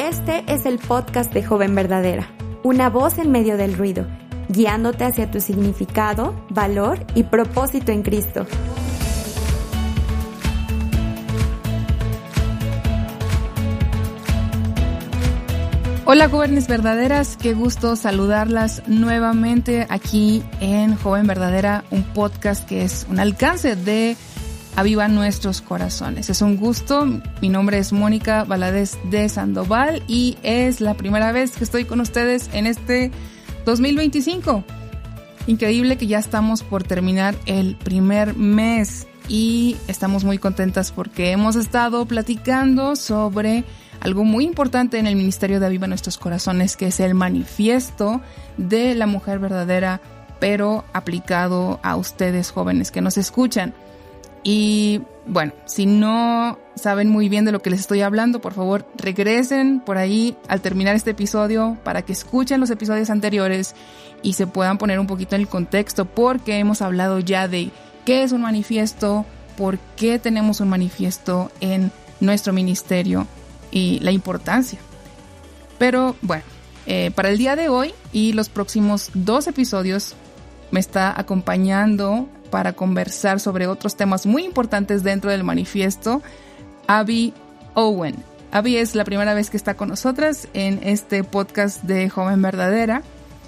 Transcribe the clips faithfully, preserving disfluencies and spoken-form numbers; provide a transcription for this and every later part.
Este es el podcast de Joven Verdadera, una voz en medio del ruido, guiándote hacia tu significado, valor y propósito en Cristo. Hola jóvenes verdaderas, qué gusto saludarlas nuevamente aquí en Joven Verdadera, un podcast que es un alcance de Aviva Nuestros Corazones. Es un gusto, mi nombre es Mónica Valadez de Sandoval y es la primera vez que estoy con ustedes en este dos mil veinticinco. Increíble que ya estamos por terminar el primer mes y estamos muy contentas porque hemos estado platicando sobre algo muy importante en el ministerio de Aviva Nuestros Corazones, que es el manifiesto de la mujer verdadera, pero aplicado a ustedes jóvenes que nos escuchan. Y bueno, si no saben muy bien de lo que les estoy hablando, por favor regresen por ahí al terminar este episodio para que escuchen los episodios anteriores y se puedan poner un poquito en el contexto, porque hemos hablado ya de qué es un manifiesto, por qué tenemos un manifiesto en nuestro ministerio y la importancia. Pero bueno, eh, para el día de hoy y los próximos dos episodios me está acompañando para conversar sobre otros temas muy importantes dentro del manifiesto Abby Owen. Abby es la primera vez que está con nosotras en este podcast de Joven Verdadera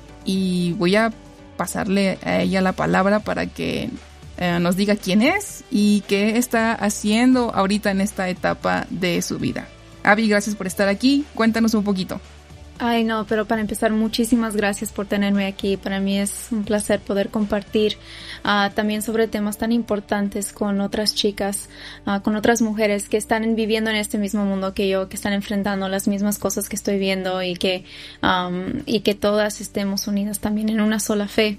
y voy a pasarle a ella la palabra para que eh, nos diga quién es y qué está haciendo ahorita en esta etapa de su vida. Abby, gracias por estar aquí. Cuéntanos un poquito. Ay, no, pero para empezar, muchísimas gracias por tenerme aquí. Para mí es un placer poder compartir uh, también sobre temas tan importantes con otras chicas, uh, con otras mujeres que están viviendo en este mismo mundo que yo, que están enfrentando las mismas cosas que estoy viendo y que, um, y que todas estemos unidas también en una sola fe.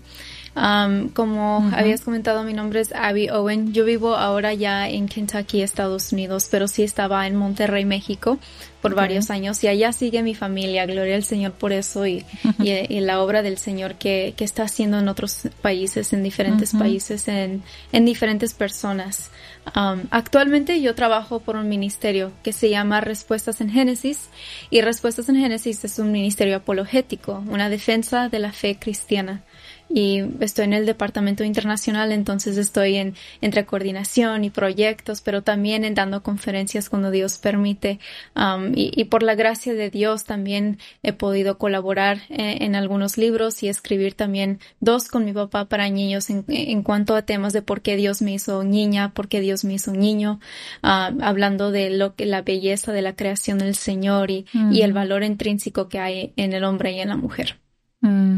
Um, como uh-huh. habías comentado, mi nombre es Abby Owen. Yo vivo ahora ya en Kentucky, Estados Unidos, pero sí estaba en Monterrey, México, por okay. varios años, y allá sigue mi familia. Gloria al Señor por eso y, uh-huh. y, y la obra del Señor que, que está haciendo en otros países, en diferentes uh-huh. países, en, en diferentes personas. Um, actualmente yo trabajo por un ministerio que se llama Respuestas en Génesis, y Respuestas en Génesis es un ministerio apologético, una defensa de la fe cristiana. Y estoy en el departamento internacional, entonces estoy en entre coordinación y proyectos, pero también en dando conferencias cuando Dios permite. Um, y, y por la gracia de Dios también he podido colaborar en, en algunos libros y escribir también dos con mi papá para niños en, en cuanto a temas de por qué Dios me hizo niña, por qué Dios me hizo niño, uh, hablando de lo que la belleza de la creación del Señor y, mm. y el valor intrínseco que hay en el hombre y en la mujer. Mm.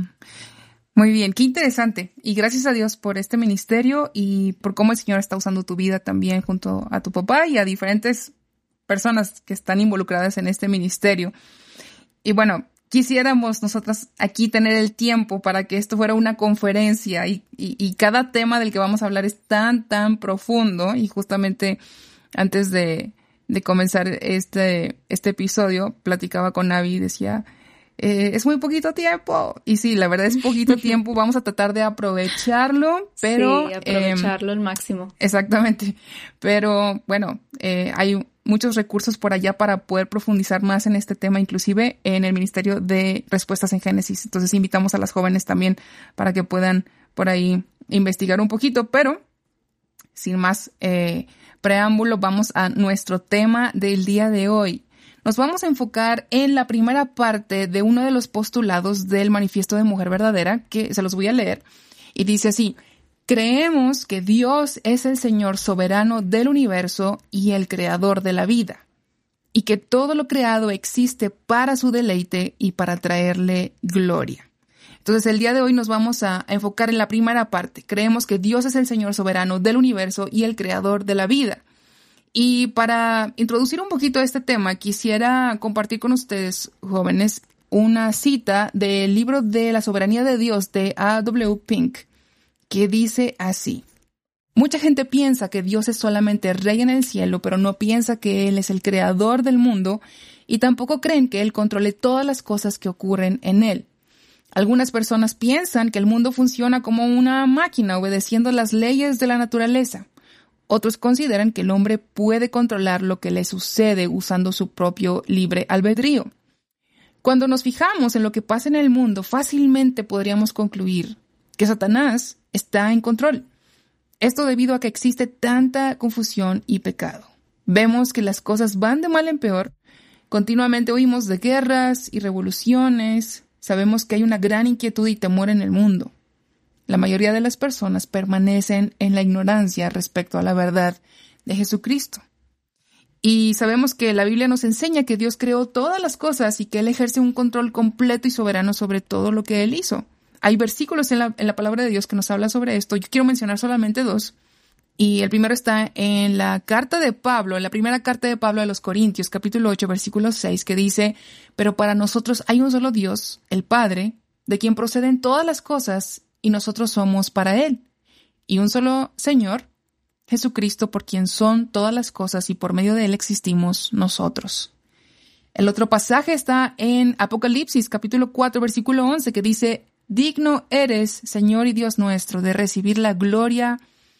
Muy bien, qué interesante. Y gracias a Dios por este ministerio y por cómo el Señor está usando tu vida también junto a tu papá y a diferentes personas que están involucradas en este ministerio. Y bueno, quisiéramos nosotras aquí tener el tiempo para que esto fuera una conferencia y, y, y cada tema del que vamos a hablar es tan, tan profundo. Y justamente antes de, de comenzar este, este episodio, platicaba con Abby y decía... Eh, es muy poquito tiempo. Y sí, la verdad es poquito tiempo. Vamos a tratar de aprovecharlo, pero... Sí, aprovecharlo al eh, máximo. Exactamente. Pero bueno, eh, hay muchos recursos por allá para poder profundizar más en este tema, inclusive en el Ministerio de Respuestas en Génesis. Entonces invitamos a las jóvenes también para que puedan por ahí investigar un poquito. Pero sin más eh, preámbulo, vamos a nuestro tema del día de hoy. Nos vamos a enfocar en la primera parte de uno de los postulados del Manifiesto de Mujer Verdadera, que se los voy a leer, y dice así: creemos que Dios es el Señor soberano del universo y el creador de la vida, y que todo lo creado existe para su deleite y para traerle gloria. Entonces, el día de hoy nos vamos a enfocar en la primera parte. Creemos que Dios es el Señor soberano del universo y el creador de la vida. Y para introducir un poquito este tema, quisiera compartir con ustedes, jóvenes, una cita del libro de La soberanía de Dios de A W Pink, que dice así: mucha gente piensa que Dios es solamente rey en el cielo, pero no piensa que Él es el creador del mundo y tampoco creen que Él controle todas las cosas que ocurren en él. Algunas personas piensan que el mundo funciona como una máquina obedeciendo las leyes de la naturaleza. Otros consideran que el hombre puede controlar lo que le sucede usando su propio libre albedrío. Cuando nos fijamos en lo que pasa en el mundo, fácilmente podríamos concluir que Satanás está en control. Esto debido a que existe tanta confusión y pecado. Vemos que las cosas van de mal en peor. Continuamente oímos de guerras y revoluciones. Sabemos que hay una gran inquietud y temor en el mundo. La mayoría de las personas permanecen en la ignorancia respecto a la verdad de Jesucristo. Y sabemos que la Biblia nos enseña que Dios creó todas las cosas y que Él ejerce un control completo y soberano sobre todo lo que Él hizo. Hay versículos en la, en la palabra de Dios que nos habla sobre esto. Yo quiero mencionar solamente dos. Y el primero está en la carta de Pablo, en la primera carta de Pablo a los Corintios, capítulo ocho, versículo seis, que dice: pero para nosotros hay un solo Dios, el Padre, de quien proceden todas las cosas, y nosotros somos para Él. Y un solo Señor, Jesucristo, por quien son todas las cosas, y por medio de Él existimos nosotros. El otro pasaje está en Apocalipsis, capítulo cuatro, versículo once, que dice: digno eres, Señor y Dios nuestro, de recibir la gloria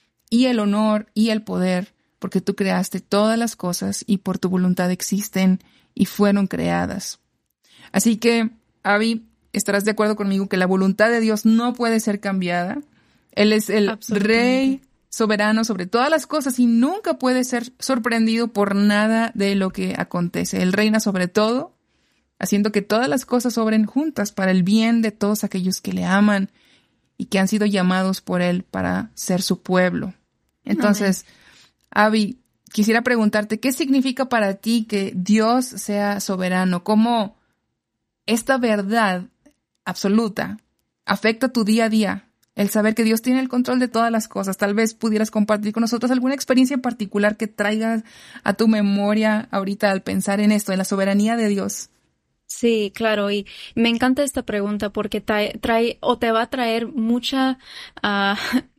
y el honor y el poder, porque tú creaste todas las cosas y por tu voluntad existen y fueron creadas. Así que, Abby, estarás de acuerdo conmigo que la voluntad de Dios no puede ser cambiada. Él es el Rey soberano sobre todas las cosas y nunca puede ser sorprendido por nada de lo que acontece. Él reina sobre todo, haciendo que todas las cosas obren juntas para el bien de todos aquellos que le aman y que han sido llamados por Él para ser su pueblo. Entonces, amén. Abby, quisiera preguntarte, ¿qué significa para ti que Dios sea soberano? ¿Cómo esta verdad absoluta afecta tu día a día? El saber que Dios tiene el control de todas las cosas. Tal vez pudieras compartir con nosotros alguna experiencia en particular que traigas a tu memoria ahorita al pensar en esto, en la soberanía de Dios. Sí, claro, y me encanta esta pregunta porque trae, trae o te va a traer mucha, uh,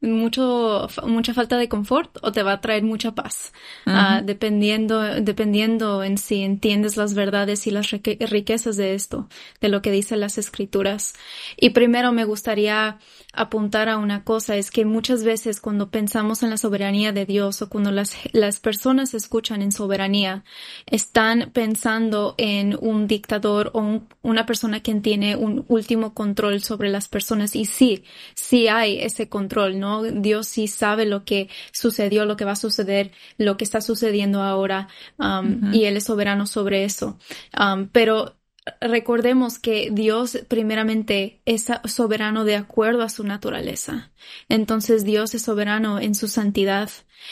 mucho, mucha falta de confort o te va a traer mucha paz, uh-huh. uh, dependiendo, dependiendo en si entiendes las verdades y las riquezas de esto, de lo que dicen las Escrituras. Y primero me gustaría apuntar a una cosa, es que muchas veces cuando pensamos en la soberanía de Dios o cuando las, las personas escuchan en soberanía, están pensando en un dictador o un, una persona que tiene un último control sobre las personas. Y sí, sí hay ese control, ¿no? Dios sí sabe lo que sucedió, lo que va a suceder, lo que está sucediendo ahora, um, uh-huh. y Él es soberano sobre eso. Um, pero recordemos que Dios primeramente es soberano de acuerdo a su naturaleza. Entonces Dios es soberano en su santidad,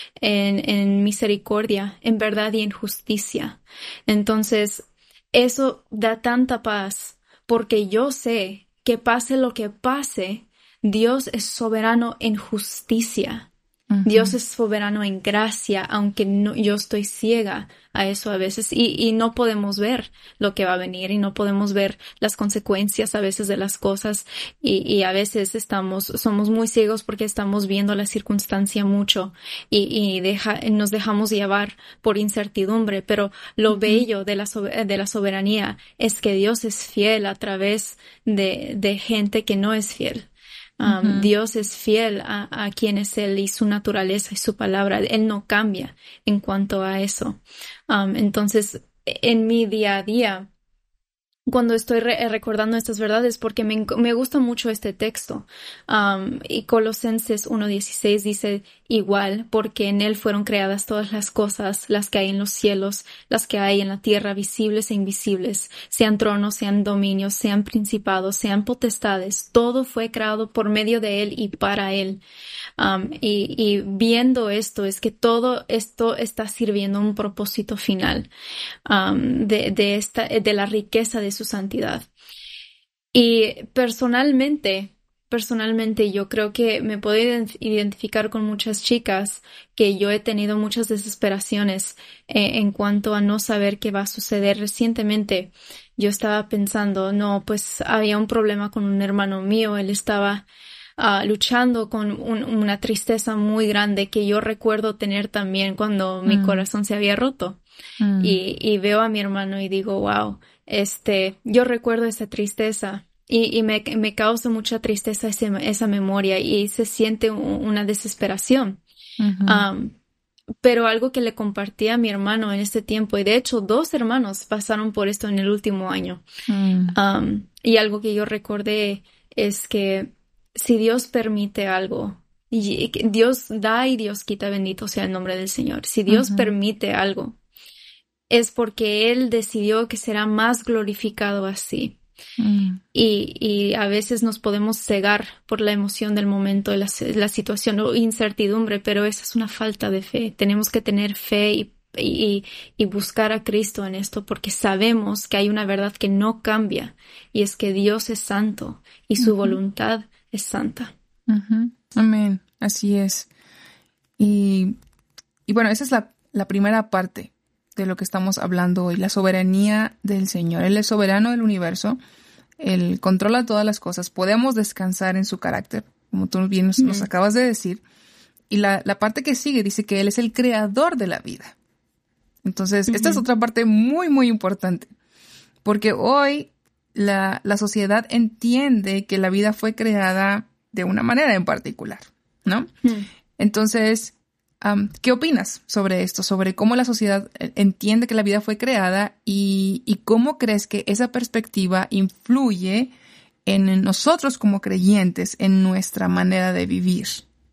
en, en misericordia, en verdad y en justicia. Entonces, eso da tanta paz porque yo sé que pase lo que pase, Dios es soberano en justicia. Uh-huh. Dios es soberano en gracia, aunque no, yo estoy ciega a eso a veces y, y no podemos ver lo que va a venir y no podemos ver las consecuencias a veces de las cosas y, y a veces estamos, somos muy ciegos porque estamos viendo la circunstancia mucho y, y deja, nos dejamos llevar por incertidumbre, pero lo uh-huh. bello de la, de la soberanía es que Dios es fiel a través de, de gente que no es fiel. Um, uh-huh. Dios es fiel a, a quien es Él y su naturaleza y su palabra. Él no cambia en cuanto a eso. Um, entonces, en mi día a día, cuando estoy re- recordando estas verdades, porque me, me gusta mucho este texto, um, y Colosenses uno dieciséis dice igual, porque en Él fueron creadas todas las cosas, las que hay en los cielos, las que hay en la tierra, visibles e invisibles, sean tronos, sean dominios, sean principados, sean potestades, todo fue creado por medio de Él y para Él. Um, y, y viendo esto es que todo esto está sirviendo un propósito final, um, de, de esta, de la riqueza de su santidad. Y personalmente, personalmente yo creo que me puedo identificar con muchas chicas que yo he tenido muchas desesperaciones eh, en cuanto a no saber qué va a suceder. Recientemente yo estaba pensando, no, pues había un problema con un hermano mío, él estaba Uh, luchando con un, una tristeza muy grande que yo recuerdo tener también cuando mm. mi corazón se había roto. Mm. Y, y veo a mi hermano y digo, wow, este, yo recuerdo esa tristeza y, y me, me causa mucha tristeza ese, esa memoria y se siente un, una desesperación. Mm-hmm. Um, pero algo que le compartí a mi hermano en este tiempo, y de hecho dos hermanos pasaron por esto en el último año, mm. um, y algo que yo recordé es que si Dios permite algo, y Dios da y Dios quita, bendito sea el nombre del Señor. Si Dios uh-huh. permite algo, es porque Él decidió que será más glorificado así. Mm. Y, y a veces nos podemos cegar por la emoción del momento, de la, la situación o incertidumbre, pero esa es una falta de fe. Tenemos que tener fe y, y, y buscar a Cristo en esto, porque sabemos que hay una verdad que no cambia, y es que Dios es santo y su uh-huh. voluntad es santa. Uh-huh. Amén, así es. Y, y bueno, esa es la, la primera parte de lo que estamos hablando hoy, la soberanía del Señor. Él es soberano del universo, Él controla todas las cosas, podemos descansar en su carácter, como tú bien nos, mm. nos acabas de decir. Y la, la parte que sigue dice que Él es el creador de la vida. Entonces, mm-hmm. esta es otra parte muy, muy importante, porque hoy la, la sociedad entiende que la vida fue creada de una manera en particular, ¿no? Mm. Entonces, um, ¿qué opinas sobre esto? Sobre cómo la sociedad entiende que la vida fue creada y, y cómo crees que esa perspectiva influye en nosotros como creyentes, en nuestra manera de vivir.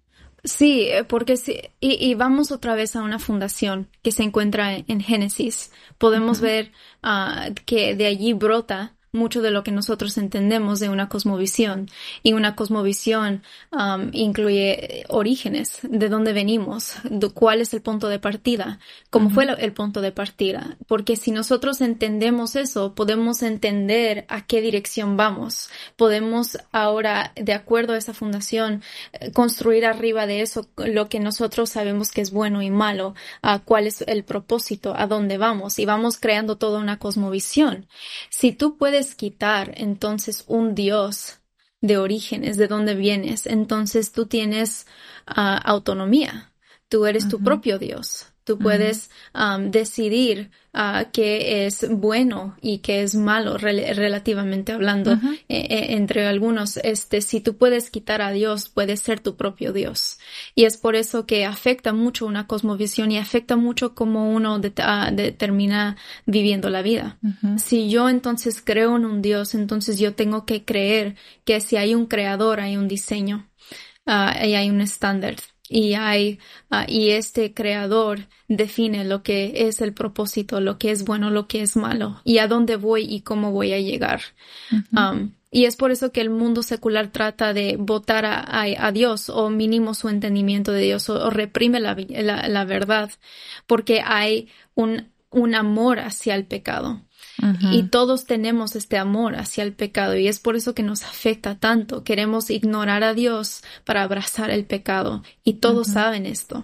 Sí, porque sí, y, y vamos otra vez a una fundación que se encuentra en, en Génesis. Podemos uh-huh. ver uh, que de allí brota mucho de lo que nosotros entendemos de una cosmovisión, y una cosmovisión um, incluye orígenes, de dónde venimos, de cuál es el punto de partida, cómo uh-huh. fue lo, el punto de partida, porque si nosotros entendemos eso, podemos entender a qué dirección vamos, podemos ahora, de acuerdo a esa fundación, construir arriba de eso lo que nosotros sabemos que es bueno y malo, uh, cuál es el propósito, a dónde vamos, y vamos creando toda una cosmovisión. Si tú puedes quitar entonces un Dios de orígenes, de dónde vienes, entonces tú tienes uh, autonomía, tú eres uh-huh. tu propio Dios, tú uh-huh. puedes um, decidir uh, qué es bueno y qué es malo, rel- relativamente hablando, uh-huh. eh, eh, entre algunos. Este, si tú puedes quitar a Dios, puedes ser tu propio Dios, y es por eso que afecta mucho una cosmovisión y afecta mucho cómo uno de- uh, de- termina viviendo la vida. Uh-huh. Si yo entonces creo en un Dios, entonces yo tengo que creer que si hay un creador, hay un diseño, uh, y hay un estándar. Y hay, uh, y este creador define lo que es el propósito, lo que es bueno, lo que es malo, y a dónde voy y cómo voy a llegar. Uh-huh. Um, y es por eso que el mundo secular trata de votar a, a, a Dios, o mínimo su entendimiento de Dios, o, o reprime la, la, la verdad, porque hay un, un amor hacia el pecado. Uh-huh. Y todos tenemos este amor hacia el pecado, y es por eso que nos afecta tanto. Queremos ignorar a Dios para abrazar el pecado, y todos uh-huh. saben esto.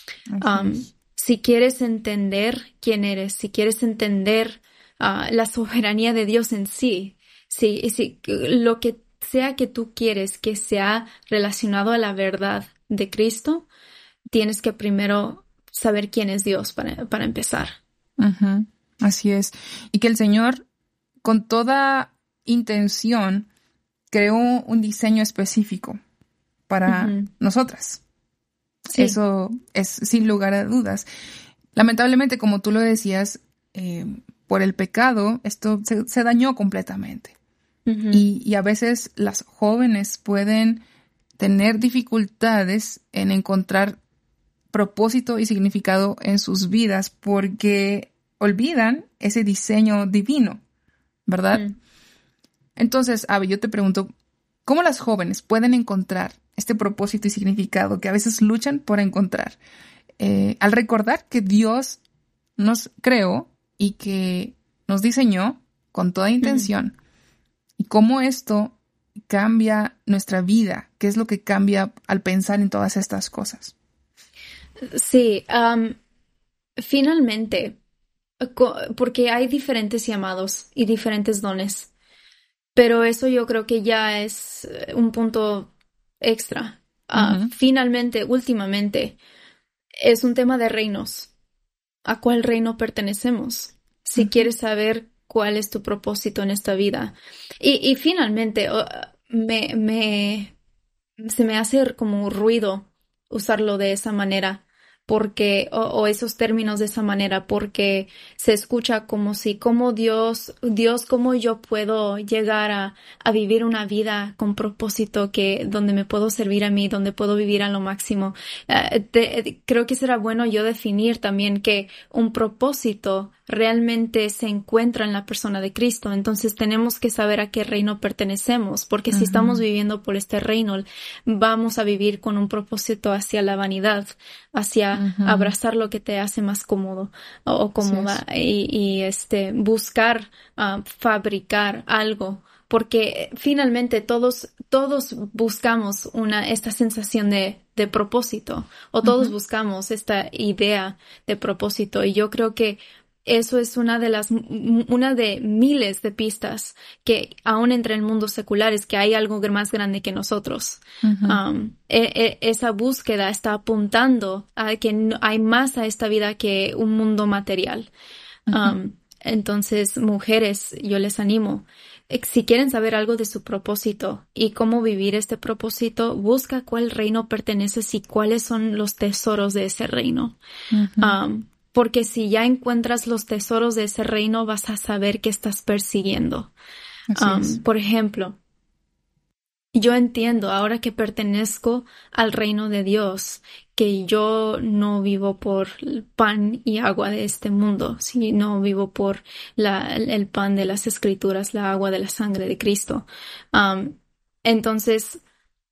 Um, si quieres entender quién eres, si quieres entender uh, la soberanía de Dios en sí, si, si lo que sea que tú quieres que sea relacionado a la verdad de Cristo, tienes que primero saber quién es Dios para, para empezar. Uh-huh. Así es. Y que el Señor, con toda intención, creó un diseño específico para uh-huh. nosotras. Sí. Eso es sin lugar a dudas. Lamentablemente, como tú lo decías, eh, por el pecado, esto se, se dañó completamente. Uh-huh. Y, y a veces las jóvenes pueden tener dificultades en encontrar propósito y significado en sus vidas porque olvidan ese diseño divino, ¿verdad? Mm. Entonces, Abby, yo te pregunto, ¿cómo las jóvenes pueden encontrar este propósito y significado que a veces luchan por encontrar? Eh, al recordar que Dios nos creó y que nos diseñó con toda intención. Mm. Y cómo esto cambia nuestra vida, qué es lo que cambia al pensar en todas estas cosas. Sí, um, finalmente, porque hay diferentes llamados y diferentes dones, pero eso yo creo que ya es un punto extra. Uh, uh-huh. Finalmente, últimamente, es un tema de reinos. ¿A cuál reino pertenecemos? Si uh-huh. quieres saber cuál es tu propósito en esta vida. Y, y finalmente, uh, me, me, se me hace como ruido usarlo de esa manera, porque, o, o esos términos de esa manera, porque se escucha como si, como Dios, Dios, cómo yo puedo llegar a, a vivir una vida con propósito, que, donde me puedo servir a mí, donde puedo vivir a lo máximo. Uh, te, creo que será bueno yo definir también que un propósito realmente se encuentra en la persona de Cristo. Entonces tenemos que saber a qué reino pertenecemos, porque uh-huh. si estamos viviendo por este reino, vamos a vivir con un propósito hacia la vanidad, hacia uh-huh. abrazar lo que te hace más cómodo o, o cómoda y, y este buscar uh, fabricar algo, porque finalmente todos todos buscamos una esta sensación de de propósito, o todos uh-huh. buscamos esta idea de propósito, y yo creo que eso es una de las, una de miles de pistas que aún entre el mundo secular es que hay algo más grande que nosotros. Uh-huh. Um, e, e, esa búsqueda está apuntando a que no, hay más a esta vida que un mundo material. Uh-huh. Um, entonces, mujeres, yo les animo. Si quieren saber algo de su propósito y cómo vivir este propósito, busca cuál reino perteneces y cuáles son los tesoros de ese reino. Uh-huh. Um, Porque si ya encuentras los tesoros de ese reino, vas a saber qué estás persiguiendo. Um, por ejemplo, yo entiendo ahora que pertenezco al reino de Dios, que yo no vivo por el pan y agua de este mundo, sino vivo por la, el pan de las Escrituras, la agua de la sangre de Cristo. Um, entonces,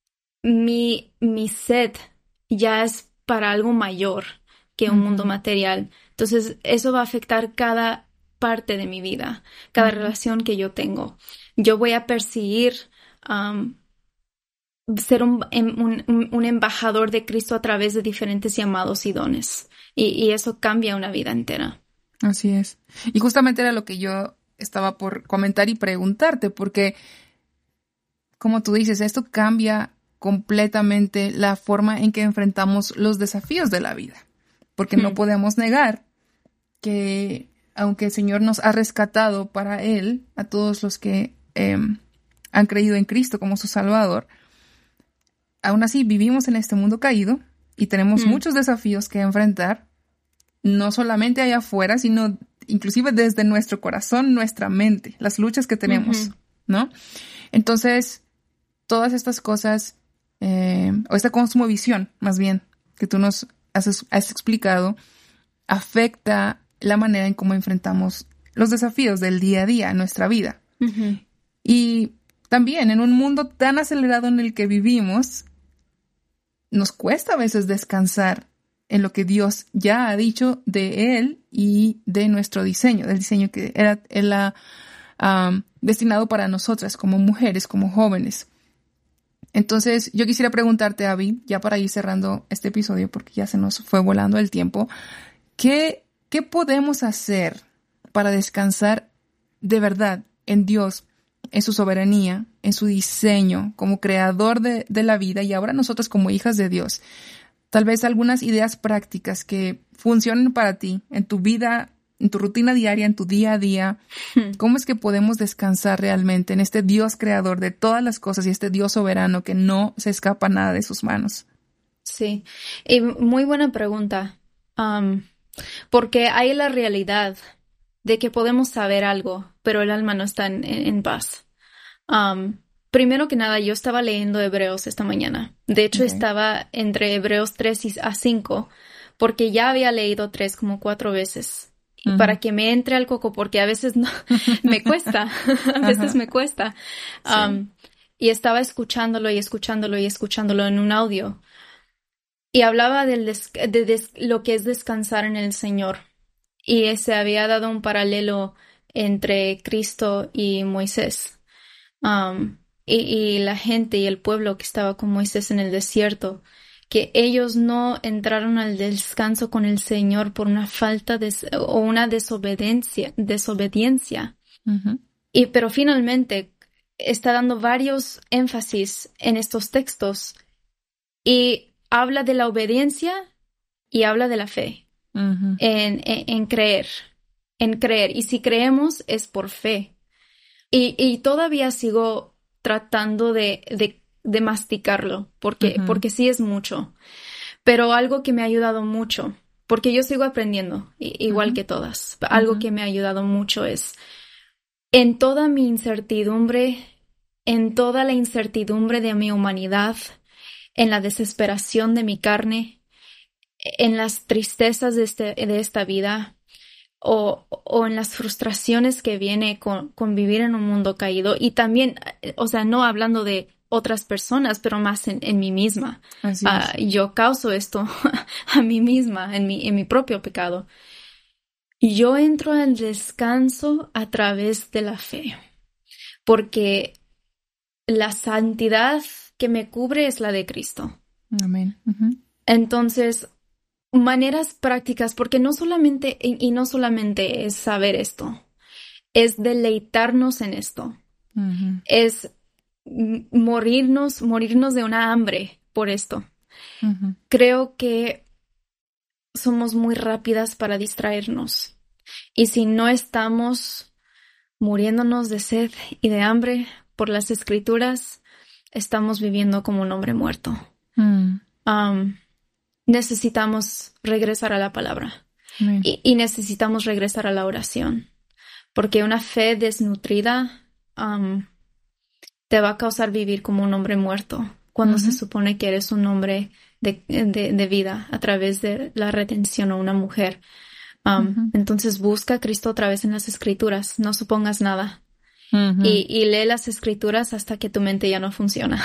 mi, mi sed ya es para algo mayor que un uh-huh. mundo material. Entonces, eso va a afectar cada parte de mi vida, cada uh-huh. relación que yo tengo. Yo voy a perseguir um, ser un, un, un embajador de Cristo a través de diferentes llamados y dones. Y, y eso cambia una vida entera. Así es. Y justamente era lo que yo estaba por comentar y preguntarte, porque, como tú dices, esto cambia completamente la forma en que enfrentamos los desafíos de la vida. Porque hmm. no podemos negar que, aunque el Señor nos ha rescatado para Él, a todos los que eh, han creído en Cristo como su Salvador, aún así vivimos en este mundo caído y tenemos hmm. muchos desafíos que enfrentar, no solamente allá afuera, sino inclusive desde nuestro corazón, nuestra mente, las luchas que tenemos, uh-huh. ¿no? Entonces, todas estas cosas, eh, o esta cosmovisión, más bien, que tú nos Has, has explicado, afecta la manera en cómo enfrentamos los desafíos del día a día en nuestra vida. Uh-huh. Y también en un mundo tan acelerado en el que vivimos, nos cuesta a veces descansar en lo que Dios ya ha dicho de Él y de nuestro diseño, del diseño que era, era um, destinado para nosotras como mujeres, como jóvenes. Entonces, yo quisiera preguntarte, Abby, ya para ir cerrando este episodio, porque ya se nos fue volando el tiempo, ¿qué, qué podemos hacer para descansar de verdad en Dios, en su soberanía, en su diseño, como creador de, de la vida, y ahora nosotros como hijas de Dios? Tal vez algunas ideas prácticas que funcionen para ti en tu vida, en tu rutina diaria, en tu día a día. ¿Cómo es que podemos descansar realmente en este Dios creador de todas las cosas y este Dios soberano que no se escapa nada de sus manos? Sí, y muy buena pregunta, um, porque hay la realidad de que podemos saber algo, pero el alma no está en, en, en paz. Um, primero que nada, yo estaba leyendo Hebreos esta mañana. De hecho, okay. estaba entre Hebreos tres a cinco, porque ya había leído tres como cuatro veces. Uh-huh. Para que me entre al coco, porque a veces no, me cuesta, a veces uh-huh. me cuesta. Um, sí. Y estaba escuchándolo y escuchándolo y escuchándolo en un audio. Y hablaba del des- de des- lo que es descansar en el Señor. Y se había dado un paralelo entre Cristo y Moisés. Um, y, y la gente y el pueblo que estaba con Moisés en el desierto, que ellos no entraron al descanso con el Señor por una falta de, o una desobediencia, desobediencia. Uh-huh. Y, pero finalmente está dando varios énfasis en estos textos y habla de la obediencia y habla de la fe, uh-huh. en, en, en creer, en creer. Y si creemos es por fe. Y, y todavía sigo tratando de, de de masticarlo, porque, uh-huh. porque sí es mucho. Pero algo que me ha ayudado mucho, porque yo sigo aprendiendo, igual uh-huh. que todas, algo uh-huh. que me ha ayudado mucho es, en toda mi incertidumbre, en toda la incertidumbre de mi humanidad, en la desesperación de mi carne, en las tristezas de, este, de esta vida, o, o en las frustraciones que viene con, con vivir en un mundo caído, y también, o sea, no hablando de otras personas, pero más en, en mí misma. Así uh, es. Yo causo esto a mí misma, en mi, en mi propio pecado. Yo entro al descanso a través de la fe, porque la santidad que me cubre es la de Cristo. Amén. Uh-huh. Entonces, maneras prácticas, porque no solamente, y, y no solamente es saber esto, es deleitarnos en esto. Uh-huh. Es morirnos, morirnos de una hambre por esto. Uh-huh. Creo que somos muy rápidas para distraernos. Y si no estamos muriéndonos de sed y de hambre por las Escrituras, estamos viviendo como un hombre muerto. Mm. Um, necesitamos regresar a la palabra. Mm. Y, y necesitamos regresar a la oración. Porque una fe desnutrida um, te va a causar vivir como un hombre muerto, cuando uh-huh. se supone que eres un hombre de, de, de vida a través de la redención a una mujer. Um, uh-huh. Entonces busca a Cristo otra vez en las Escrituras, no supongas nada. Uh-huh. Y, y lee las Escrituras hasta que tu mente ya no funciona.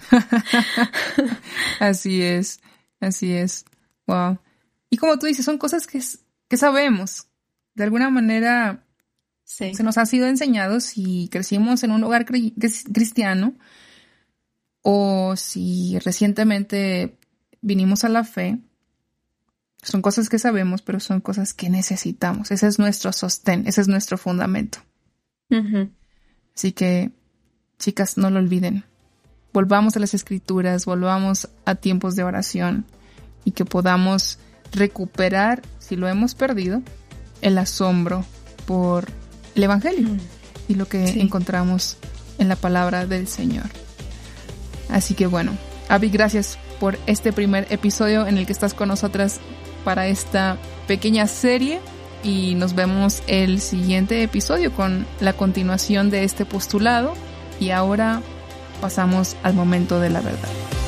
Así es, así es. Wow. Y como tú dices, son cosas que, que sabemos. De alguna manera sí. se nos ha sido enseñado si crecimos en un hogar cri- cristiano o si recientemente vinimos a la fe. Son cosas que sabemos, pero son cosas que necesitamos. Ese es nuestro sostén, ese es nuestro fundamento. Uh-huh. Así que, chicas, no lo olviden. Volvamos a las Escrituras, volvamos a tiempos de oración y que podamos recuperar, si lo hemos perdido, el asombro por el Evangelio uh-huh. y lo que sí. encontramos en la palabra del Señor. Así que bueno, Abby, gracias por este primer episodio en el que estás con nosotras para esta pequeña serie y nos vemos el siguiente episodio con la continuación de este postulado y ahora pasamos al momento de la verdad.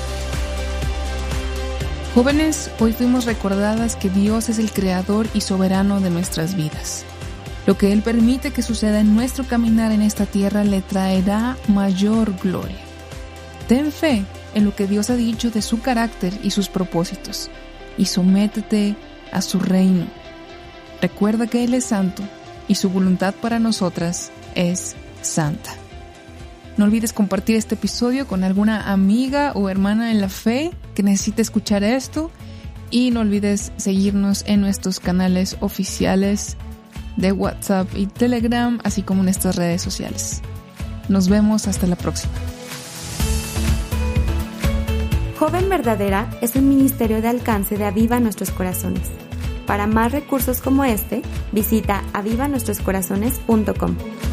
Jóvenes, hoy fuimos recordadas que Dios es el creador y soberano de nuestras vidas. Lo que Él permite que suceda en nuestro caminar en esta tierra le traerá mayor gloria. Ten fe en lo que Dios ha dicho de su carácter y sus propósitos y sométete a su reino. Recuerda que Él es santo y su voluntad para nosotras es santa. No olvides compartir este episodio con alguna amiga o hermana en la fe que necesite escuchar esto y no olvides seguirnos en nuestros canales oficiales de WhatsApp y Telegram, así como en estas redes sociales. Nos vemos hasta la próxima. Joven Verdadera es un ministerio de alcance de Aviva Nuestros Corazones. Para más recursos como este, visita aviva nuestros corazones punto com.